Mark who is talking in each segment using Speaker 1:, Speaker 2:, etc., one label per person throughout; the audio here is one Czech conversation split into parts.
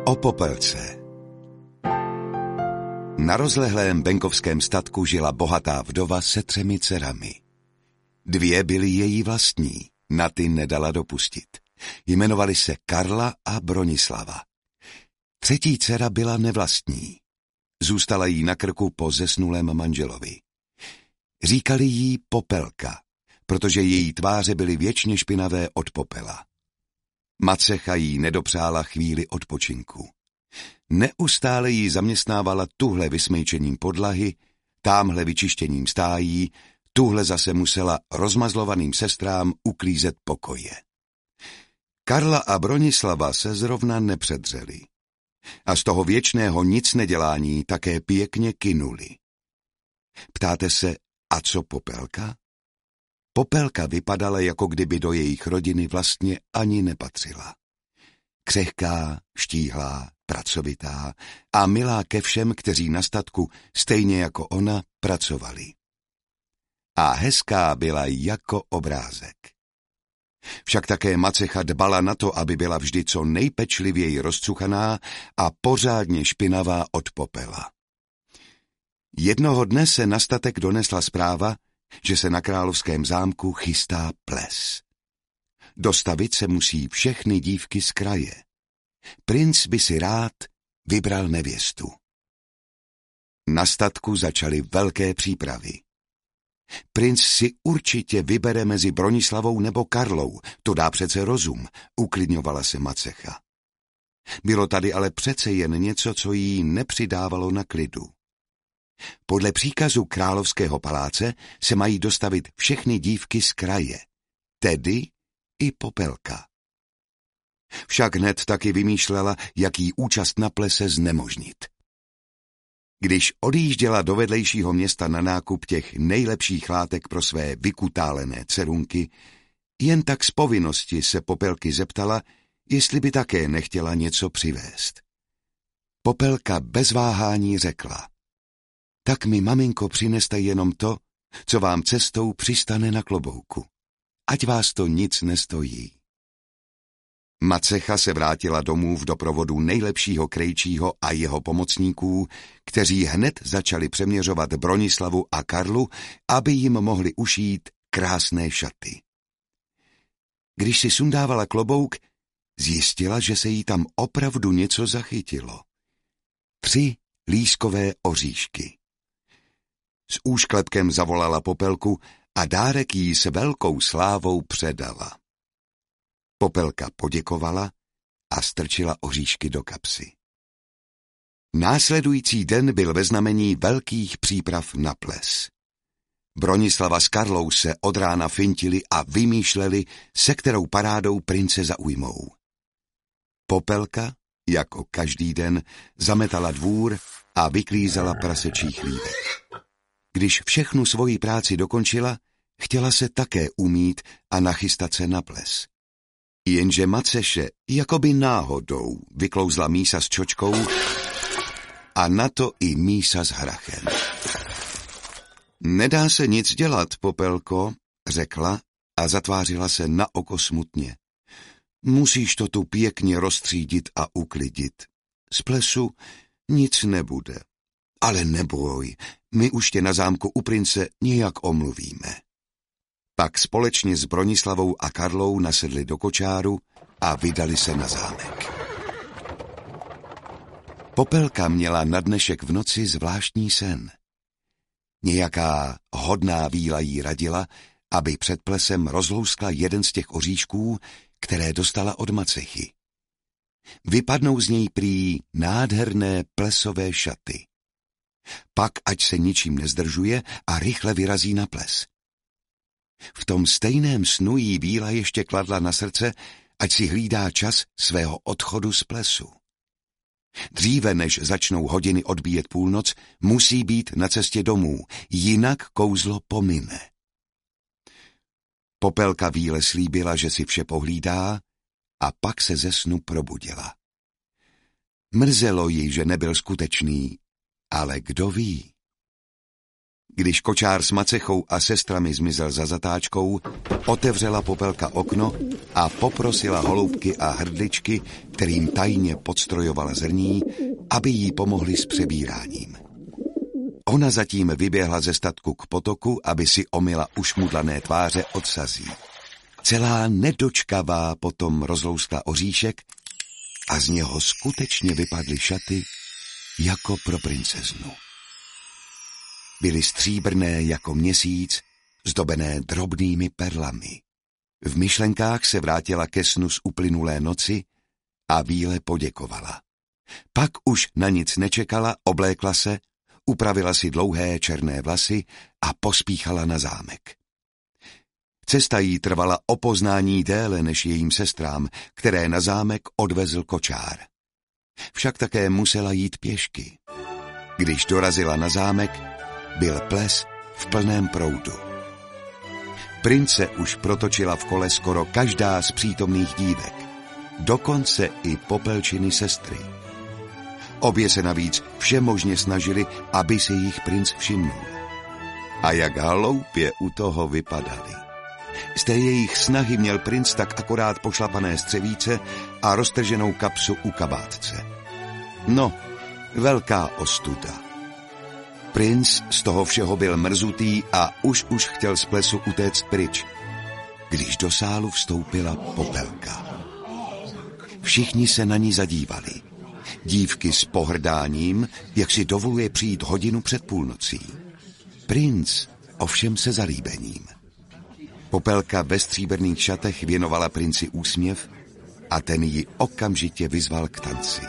Speaker 1: O Popelce. Na rozlehlém venkovském statku žila bohatá vdova se 3 dcerami. 2 byly její vlastní, na ty nedala dopustit. Jmenovali se Karla a Bronislava. 3. dcera byla nevlastní. Zůstala jí na krku po zesnulém manželovi. Říkali jí Popelka, protože její tváře byly věčně špinavé od popela. Macecha jí nedopřála chvíli odpočinku. Neustále jí zaměstnávala tuhle vysmejčením podlahy, támhle vyčištěním stájí, tuhle zase musela rozmazlovaným sestrám uklízet pokoje. Karla a Bronislava se zrovna nepředřeli. A z toho věčného nic nedělání také pěkně kynuli. Ptáte se, a co Popelka? Popelka vypadala, jako kdyby do jejich rodiny vlastně ani nepatřila. Křehká, štíhlá, pracovitá a milá ke všem, kteří na statku, stejně jako ona, pracovali. A hezká byla jako obrázek. Však také macecha dbala na to, aby byla vždy co nejpečlivěji rozcuchaná a pořádně špinavá od popela. Jednoho dne se na statek donesla zpráva, že se na královském zámku chystá ples. Dostavit se musí všechny dívky z kraje. Princ by si rád vybral nevěstu. Na statku začaly velké přípravy. Princ si určitě vybere mezi Bronislavou nebo Karlou, to dá přece rozum, uklidňovala se macecha. Bylo tady ale přece jen něco, co jí nepřidávalo na klidu. Podle příkazu královského paláce se mají dostavit všechny dívky z kraje, tedy i Popelka. Však hned taky vymýšlela, jak jí účast na plese znemožnit. Když odjížděla do vedlejšího města na nákup těch nejlepších látek pro své vykutálené dcerunky, jen tak z povinnosti se Popelky zeptala, jestli by také nechtěla něco přivést. Popelka bez váhání řekla: tak mi, maminko, přineste jenom to, co vám cestou přistane na klobouku. Ať vás to nic nestojí. Macecha se vrátila domů v doprovodu nejlepšího krejčího a jeho pomocníků, kteří hned začali přeměřovat Bronislavu a Karlu, aby jim mohli ušít krásné šaty. Když si sundávala klobouk, zjistila, že se jí tam opravdu něco zachytilo. 3 lískové oříšky. S úšklepkem zavolala Popelku a dárek jí s velkou slávou předala. Popelka poděkovala a strčila oříšky do kapsy. Následující den byl ve znamení velkých příprav na ples. Bronislava s Karlou se od rána fintili a vymýšleli, se kterou parádou prince zaujmou. Popelka, jako každý den, zametala dvůr a vyklízela prasečí chlívek. Když všechnu svoji práci dokončila, chtěla se také umýt a nachystat se na ples. Jenže maceše jakoby náhodou vyklouzla mísa s čočkou a na to i mísa s hrachem. Nedá se nic dělat, Popelko, řekla a zatvářila se na oko smutně. Musíš to tu pěkně rozstřídit a uklidit. Z plesu nic nebude. Ale neboj, my už tě na zámku u prince nějak omluvíme. Pak společně s Bronislavou a Karlou nasedli do kočáru a vydali se na zámek. Popelka měla na dnešek v noci zvláštní sen. Nějaká hodná víla jí radila, aby před plesem rozlouskla jeden z těch oříšků, které dostala od macechy. Vypadnou z něj prý nádherné plesové šaty. Pak ať se ničím nezdržuje a rychle vyrazí na ples. V tom stejném snu jí víla ještě kladla na srdce, ať si hlídá čas svého odchodu z plesu. Dříve než začnou hodiny odbíjet půlnoc, musí být na cestě domů, jinak kouzlo pomine. Popelka víle slíbila, že si vše pohlídá, a pak se ze snu probudila. Mrzelo ji, že nebyl skutečný, ale kdo ví. Když kočár s Macechou a sestrami zmizel za zatáčkou, otevřela Popelka okno a poprosila holoubky a hrdličky, kterým tajně podstrojovala zrní, aby jí pomohli s přebíráním. Ona zatím vyběhla ze statku k potoku, aby si omyla ušmudlané tváře od sazí. Celá nedočkavá potom rozlouskla oříšek a z něho skutečně vypadly šaty jako pro princeznu. Byly stříbrné jako měsíc, zdobené drobnými perlami. V myšlenkách se vrátila ke snu z uplynulé noci a víle poděkovala. Pak už na nic nečekala, oblékla se, upravila si dlouhé černé vlasy a pospíchala na zámek. Cesta jí trvala o poznání déle než jejím sestrám, které na zámek odvezl kočár. Však také musela jít pěšky. Když dorazila na zámek, byl ples v plném proudu. Prince už protočila v kole skoro každá z přítomných dívek, dokonce i Popelčiny sestry. Obě se navíc všemožně snažili, aby se jich princ všimnul. A jak hloupě u toho vypadali. Z té jejich snahy měl princ tak akorát pošlapané střevíce a roztrženou kapsu u kabátce. No, velká ostuda. Princ z toho všeho byl mrzutý a už chtěl z plesu utéct pryč, když do sálu vstoupila Popelka. Všichni se na ní zadívali. Dívky s pohrdáním, jak si dovoluje přijít hodinu před půlnocí. Princ ovšem se zalíbením. Popelka ve stříbrných šatech věnovala princi úsměv a ten ji okamžitě vyzval k tanci.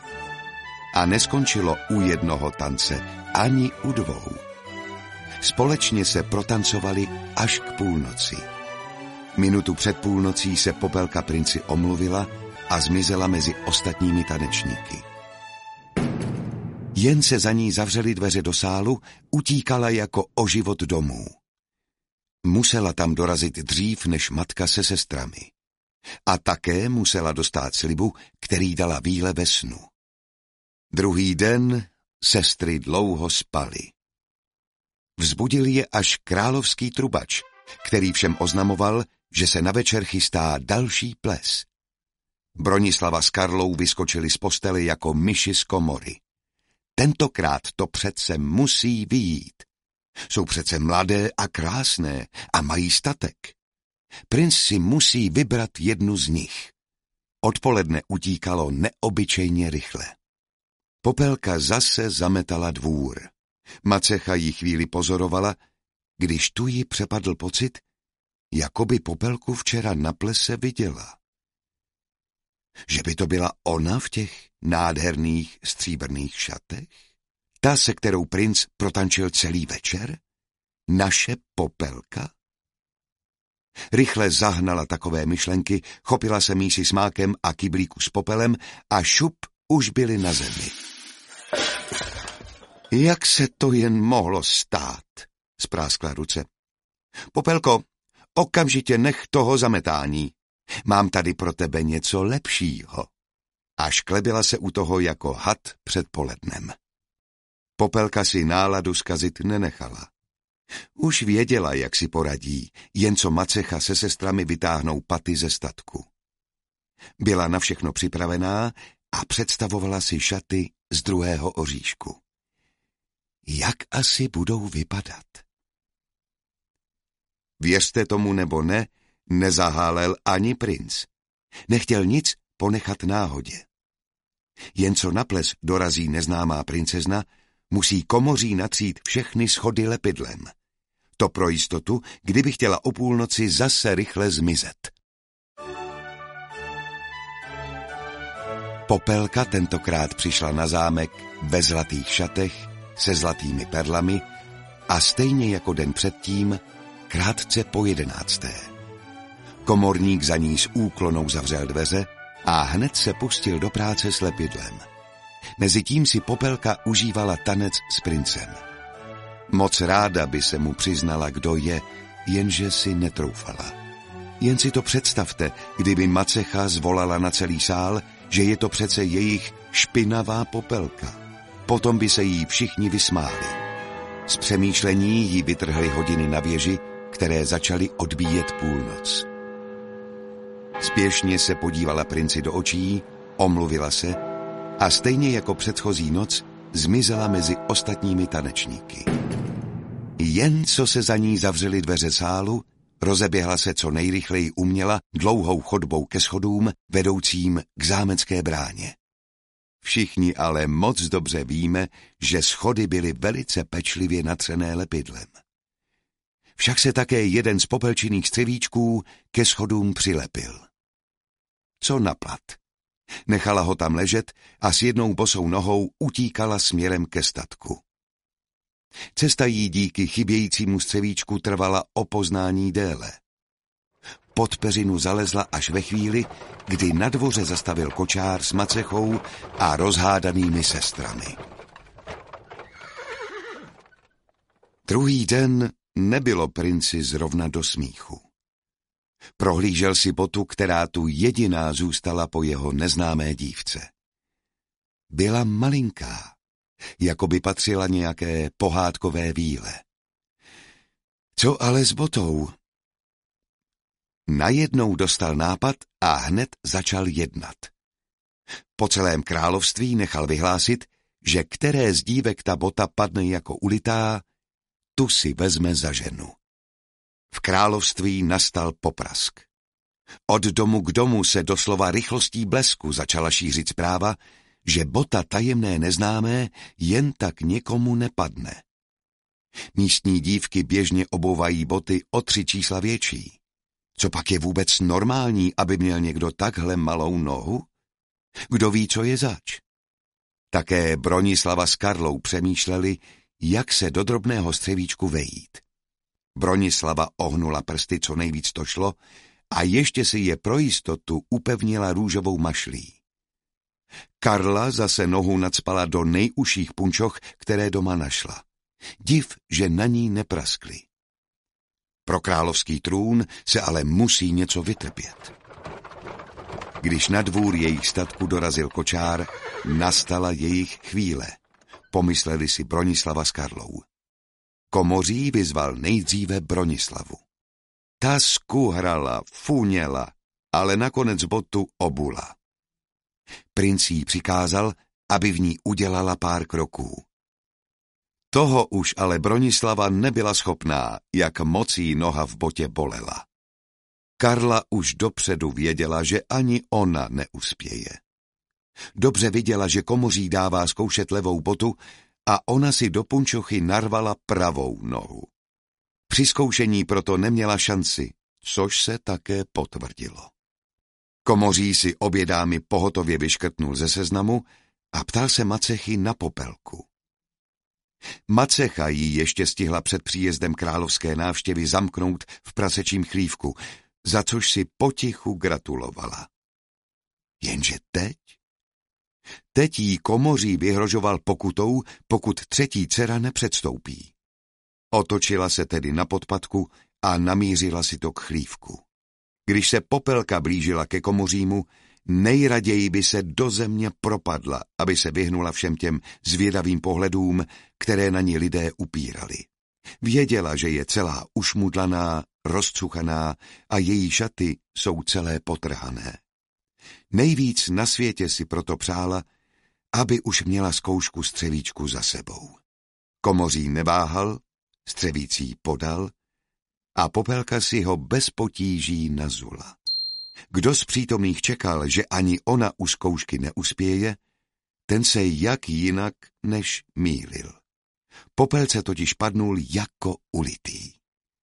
Speaker 1: A neskončilo u jednoho tance, ani u dvou. Společně se protancovali až k půlnoci. Minutu před půlnocí se Popelka princi omluvila a zmizela mezi ostatními tanečníky. Jen se za ní zavřely dveře do sálu, utíkala jako o život domů. Musela tam dorazit dřív než matka se sestrami. A také musela dostát slibu, který dala víle ve snu. Druhý den sestry dlouho spaly. Vzbudil je až královský trubač, který všem oznamoval, že se na večer chystá další ples. Bronislava s Karlou vyskočili z postele jako myši z komory. Tentokrát to přece musí vyjít. Jsou přece mladé a krásné a mají statek. Princ si musí vybrat jednu z nich. Odpoledne utíkalo neobyčejně rychle. Popelka zase zametala dvůr. Macecha jí chvíli pozorovala, když tu jí přepadl pocit, jako by Popelku včera na plese viděla. Že by to byla ona v těch nádherných stříbrných šatech? Ta, se kterou princ protančil celý večer? Naše Popelka? Rychle zahnala takové myšlenky, chopila se mísi s mákem a kyblíku s popelem a šup už byli na zemi. Jak se to jen mohlo stát? Spráskla ruce. Popelko, okamžitě nech toho zametání. Mám tady pro tebe něco lepšího. A šklebila se u toho jako had před polednem. Popelka si náladu zkazit nenechala. Už věděla, jak si poradí, jen co Macecha se sestrami vytáhnou paty ze statku. Byla na všechno připravená a představovala si šaty z druhého oříšku. Jak asi budou vypadat? Věřte tomu nebo ne, nezahálel ani princ. Nechtěl nic ponechat náhodě. Jen co na ples dorazí neznámá princezna, musí komoří natřít všechny schody lepidlem. To pro jistotu, kdyby chtěla o půlnoci zase rychle zmizet. Popelka tentokrát přišla na zámek ve zlatých šatech se zlatými perlami a stejně jako den předtím, krátce po 11. Komorník za ní s úklonou zavřel dveře a hned se pustil do práce s lepidlem. Mezitím si Popelka užívala tanec s princem. Moc ráda by se mu přiznala, kdo je, jenže si netroufala. Jen si to představte, kdyby Macecha zvolala na celý sál, že je to přece jejich špinavá Popelka. Potom by se jí všichni vysmáli. Z přemýšlení jí vytrhly hodiny na věži, které začaly odbíjet půlnoc. Spěšně se podívala princi do očí, omluvila se a stejně jako předchozí noc zmizela mezi ostatními tanečníky. Jen co se za ní zavřely dveře sálu, rozeběhla se co nejrychleji uměla dlouhou chodbou ke schodům vedoucím k zámecké bráně. Všichni ale moc dobře víme, že schody byly velice pečlivě natřené lepidlem. Však se také jeden z popelčinných střevíčků ke schodům přilepil. Co naplat? Nechala ho tam ležet a s jednou bosou nohou utíkala směrem ke statku. Cesta jí díky chybějícímu střevíčku trvala o poznání déle. Pod peřinu zalezla až ve chvíli, kdy na dvoře zastavil kočár s macechou a rozhádanými sestrami. Druhý den nebylo princi zrovna do smíchu. Prohlížel si botu, která tu jediná zůstala po jeho neznámé dívce. Byla malinká, jako by patřila nějaké pohádkové víle. Co ale s botou? Najednou dostal nápad a hned začal jednat. Po celém království nechal vyhlásit, že které z dívek ta bota padne jako ulitá, tu si vezme za ženu. V království nastal poprask. Od domu k domu se doslova rychlostí blesku začala šířit zpráva, že bota tajemné neznámé jen tak někomu nepadne. Místní dívky běžně obouvají boty o 3 čísla větší. Co pak je vůbec normální, aby měl někdo takhle malou nohu? Kdo ví, co je zač? Také Bronislava s Karlou přemýšleli, jak se do drobného střevíčku vejít. Bronislava ohnula prsty, co nejvíc to šlo, a ještě si je pro jistotu upevnila růžovou mašlí. Karla zase nohu nacpala do nejužších punčoch, které doma našla. Div, že na ní nepraskly. Pro královský trůn se ale musí něco vytrpět. Když na dvůr jejich statku dorazil kočár, nastala jejich chvíle. Pomysleli si Bronislava s Karlou. Komoří vyzval nejdříve Bronislavu. Ta skuhrala, funěla, ale nakonec botu obula. Princ jí přikázal, aby v ní udělala pár kroků. Toho už ale Bronislava nebyla schopná, jak moc jí noha v botě bolela. Karla už dopředu věděla, že ani ona neuspěje. Dobře viděla, že komoří dává zkoušet levou botu a ona si do punčochy narvala pravou nohu. Při zkoušení proto neměla šanci, což se také potvrdilo. Komoří si obě dámy pohotově vyškrtnul ze seznamu a ptal se macechy na popelku. Macecha jí ještě stihla před příjezdem královské návštěvy zamknout v prasečím chlívku, za což si potichu gratulovala. Jenže teď jí komoří vyhrožoval pokutou, pokud třetí dcera nepředstoupí. Otočila se tedy na podpatku a namířila si to k chlívku. Když se popelka blížila ke komořímu, nejraději by se do země propadla, aby se vyhnula všem těm zvědavým pohledům, které na ní lidé upírali. Věděla, že je celá ušmudlaná, rozcuchaná a její šaty jsou celé potrhané. Nejvíc na světě si proto přála, aby už měla zkoušku střevíčku za sebou. Komoří neváhal, střevící podal a popelka si ho bez potíží nazula. Kdo z přítomných čekal, že ani ona u zkoušky neuspěje, ten se jak jinak než mýlil. Popelce totiž padnul jako ulitý.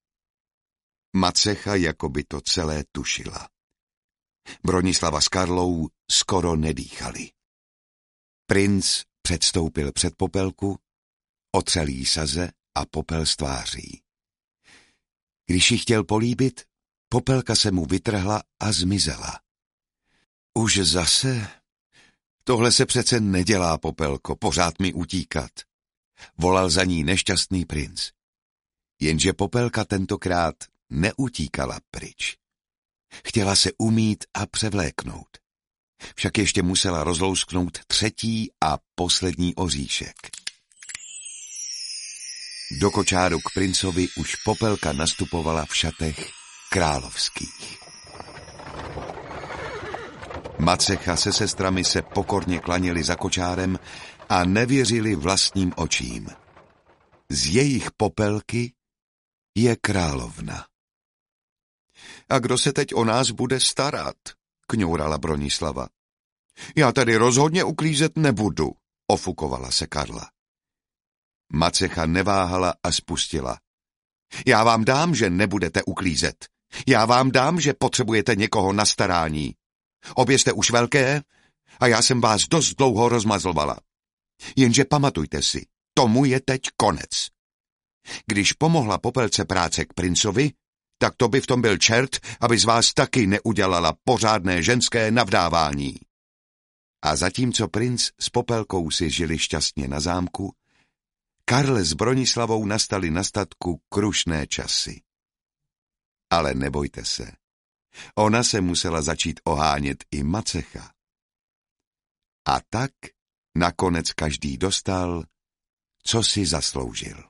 Speaker 1: Macecha jako by to celé tušila. Bronislava s Karlou skoro nedýchali. Princ předstoupil před popelku, otřel jí saze a popel z tváří. Když ji chtěl políbit, popelka se mu vytrhla a zmizela. Už zase? Tohle se přece nedělá, popelko, pořád mi utíkat. Volal za ní nešťastný princ. Jenže popelka tentokrát neutíkala pryč. Chtěla se umýt a převléknout. Však ještě musela rozlousknout třetí a poslední oříšek. Do kočáru k princovi už Popelka nastupovala v šatech královských. Macecha se sestrami se pokorně klanili za kočárem a nevěřili vlastním očím. Z jejich Popelky je královna. A kdo se teď o nás bude starat? Kňourala Bronislava. Já tady rozhodně uklízet nebudu, ofukovala se Karla. Macecha neváhala a spustila. Já vám dám, že nebudete uklízet. Já vám dám, že potřebujete někoho na starání. Obě jste už velké a já jsem vás dost dlouho rozmazlovala. Jenže pamatujte si, tomu je teď konec. Když pomohla Popelce práce k princovi, tak to by v tom byl čert, aby z vás taky neudělala pořádné ženské navdávání. A zatímco princ s Popelkou si žili šťastně na zámku, Karl s Bronislavou nastali na statku krušné časy. Ale nebojte se, ona se musela začít ohánět i Macecha. A tak nakonec každý dostal, co si zasloužil.